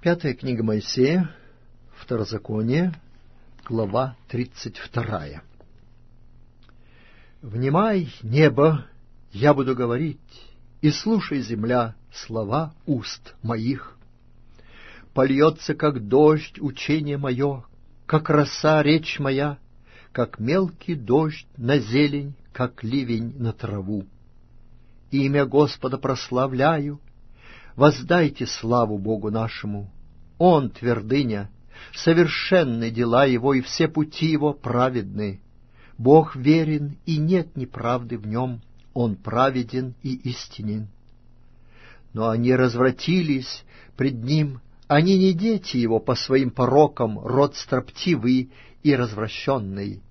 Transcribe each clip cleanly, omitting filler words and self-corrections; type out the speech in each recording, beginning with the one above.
Пятая книга Моисея, Второзаконие, глава 32. «Внимай, небо, я буду говорить, и слушай, земля, слова уст моих. Польется, как дождь, учение мое, как роса речь моя, как мелкий дождь на зелень, как ливень на траву. Имя Господа прославляю, воздайте славу Богу нашему. Он твердыня, совершенны дела Его, и все пути Его праведны. Бог верен, и нет неправды в Нем, Он праведен и истинен. Но они развратились пред Ним, они не дети Его по своим порокам, род строптивый и развращенный.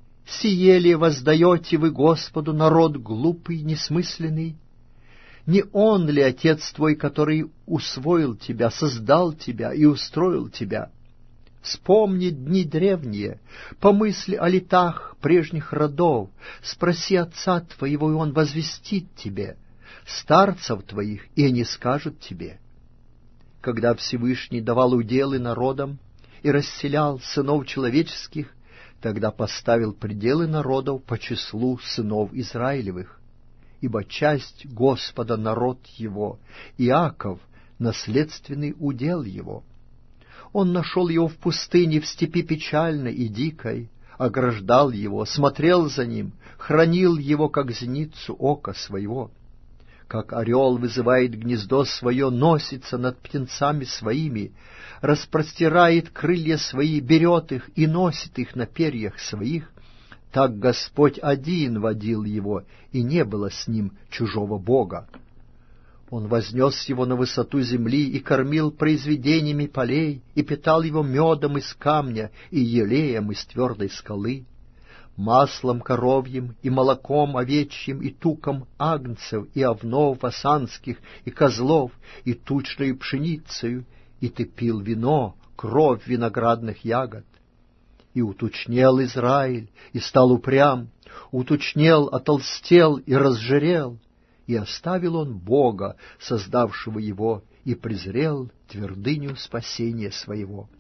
Сие ли воздаете вы Господу, народ глупый, несмысленный? Не Он ли Отец твой, который усвоил тебя, создал тебя и устроил тебя? Вспомни дни древние, помысли о летах прежних родов, спроси Отца твоего, и Он возвестит тебе, старцев твоих, и они скажут тебе. Когда Всевышний давал уделы народам и расселял сынов человеческих, тогда поставил пределы народов по числу сынов Израилевых. Ибо часть Господа народ его, Иаков — наследственный удел его. Он нашел его в пустыне, в степи печальной и дикой, ограждал его, смотрел за ним, хранил его, как зеницу ока своего. Как орел вызывает гнездо свое, носится над птенцами своими, распростирает крылья свои, берет их и носит их на перьях своих, так Господь один водил его, и не было с ним чужого бога. Он вознес его на высоту земли и кормил произведениями полей, и питал его медом из камня и елеем из твердой скалы, маслом коровьим и молоком овечьим и туком агнцев и овнов асанских и козлов и тучною пшеницею, и ты пил вино, кровь виноградных ягод. И утучнел Израиль, и стал упрям, утучнел, отолстел и разжирел, и оставил он Бога, создавшего его, и презрел твердыню спасения своего.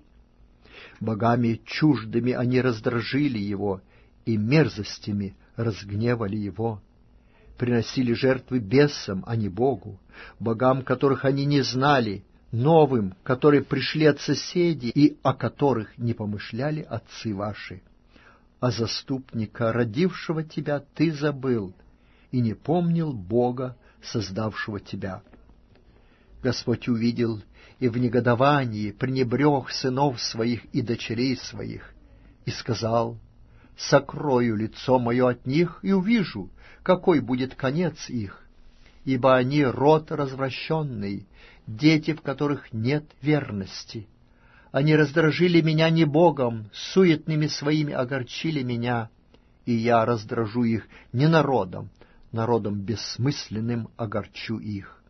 Богами чуждыми они раздражили его, и мерзостями разгневали его. Приносили жертвы бесам, а не Богу, богам, которых они не знали, новым, которые пришли от соседей и о которых не помышляли отцы ваши. А заступника, родившего тебя, ты забыл, и не помнил Бога, создавшего тебя. Господь увидел и в негодовании пренебрег сынов своих и дочерей своих, и сказал: «Сокрою лицо мое от них, и увижу, какой будет конец их, ибо они род развращенный, дети, в которых нет верности. Они раздражили меня не Богом, суетными своими огорчили меня, и я раздражу их не народом, народом бессмысленным огорчу их.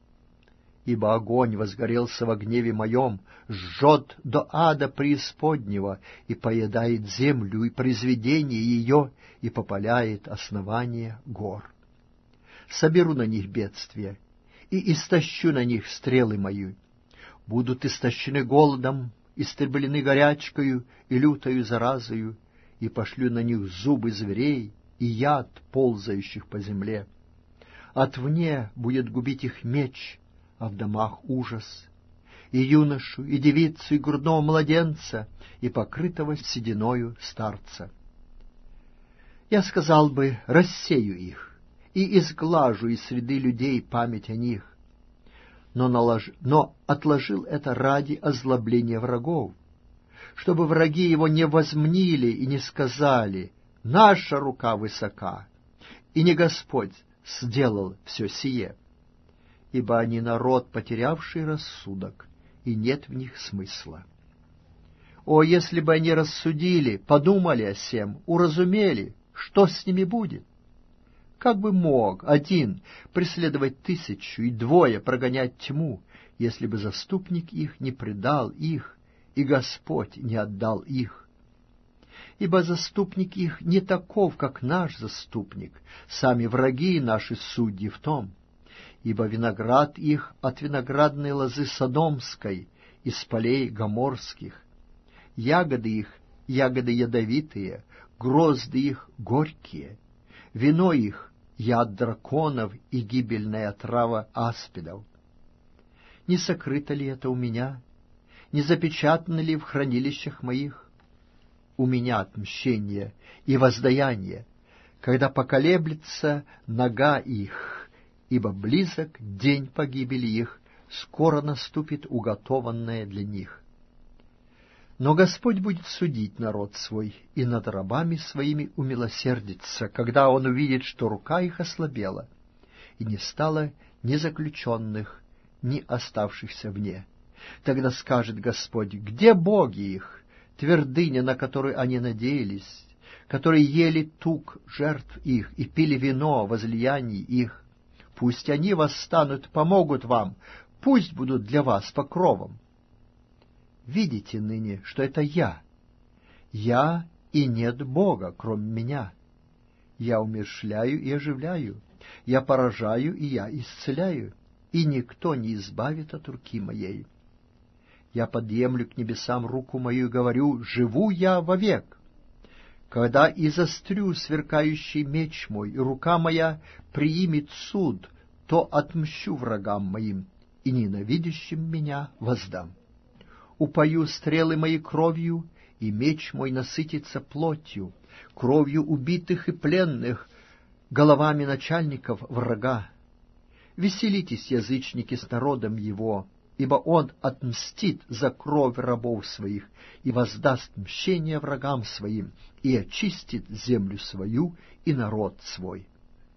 Ибо огонь возгорелся во гневе моем, жжет до ада преисподнего, и поедает землю и произведение ее, и попаляет основание гор. Соберу на них бедствия, и истощу на них стрелы мои. Будут истощены голодом, истреблены горячкою и лютою заразою, и пошлю на них зубы зверей и яд ползающих по земле. Отвне будет губить их меч, а в домах ужас, и юношу, и девицу, и грудного младенца, и покрытого сединою старца. Я сказал бы: рассею их, и изглажу из среды людей память о них, но отложил это ради озлобления врагов, чтобы враги его не возмнили и не сказали: наша рука высока, и не Господь сделал все сие. Ибо они народ, потерявший рассудок, и нет в них смысла. О, если бы они рассудили, подумали о сем, уразумели, что с ними будет! Как бы мог один преследовать 1000 и 2 прогонять тьму, если бы заступник их не предал их, и Господь не отдал их? Ибо заступник их не таков, как наш заступник, сами враги наши судьи в том. Ибо виноград их от виноградной лозы содомской, из полей гоморских. Ягоды их — ягоды ядовитые, грозды их — горькие, вино их — яд драконов и гибельная трава аспидов. Не сокрыто ли это у меня? Не запечатано ли в хранилищах моих? У меня отмщение и воздаяние, когда поколеблется нога их, ибо близок день погибели их, скоро наступит уготованное для них. Но Господь будет судить народ свой, и над рабами своими умилосердится, когда Он увидит, что рука их ослабела, и не стало ни заключенных, ни оставшихся вне. Тогда скажет Господь: где боги их, твердыня, на которую они надеялись, которые ели тук жертв их и пили вино возлияний их? Пусть они восстанут, помогут вам, пусть будут для вас покровом. Видите ныне, что это я и нет Бога, кроме меня. Я умерщвляю и оживляю, я поражаю и я исцеляю, и никто не избавит от руки моей. Я подъемлю к небесам руку мою и говорю: живу я вовек. Когда изострю сверкающий меч мой, и рука моя приимет суд, то отмщу врагам моим, и ненавидящим меня воздам. Упою стрелы мои кровью, и меч мой насытится плотью, кровью убитых и пленных, головами начальников врага. Веселитесь, язычники, с народом его, ибо он отмстит за кровь рабов своих и воздаст мщение врагам своим, и очистит землю свою и народ свой.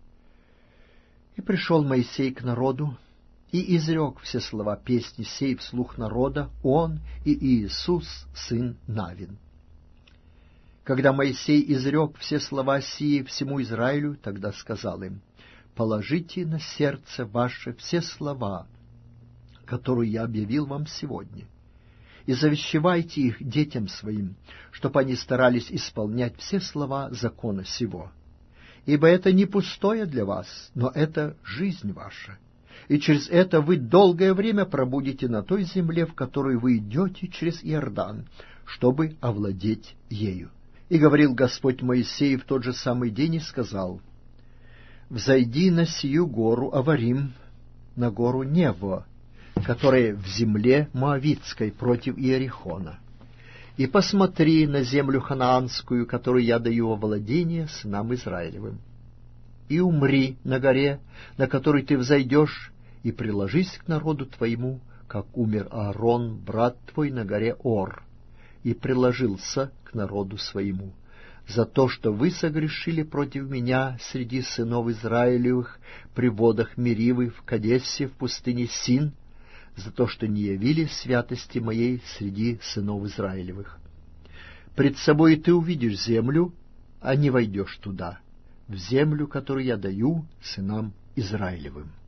И пришел Моисей к народу, и изрек все слова песни сей вслух народа, он и Иисус, сын Навин. Когда Моисей изрек все слова сии всему Израилю, тогда сказал им: положите на сердце ваше все слова, которые я объявил вам сегодня, и завещевайте их детям своим, чтобы они старались исполнять все слова закона сего. Ибо это не пустое для вас, но это жизнь ваша, и через это вы долгое время пробудете на той земле, в которую вы идете через Иордан, чтобы овладеть ею. И говорил Господь Моисею в тот же самый день и сказал: взойди на сию гору Аварим, на гору Нево, которая в земле Моавитской против Иерихона, и посмотри на землю ханаанскую, которую я даю во владение сынам Израилевым. И умри на горе, на которой ты взойдешь, и приложись к народу твоему, как умер Аарон, брат твой, на горе Ор, и приложился к народу своему, за то, что вы согрешили против меня среди сынов Израилевых при водах Меривы в Кадесе в пустыне Син, за то, что не явили святости моей среди сынов Израилевых. Пред собой ты увидишь землю, а не войдешь туда, в землю, которую я даю сынам Израилевым.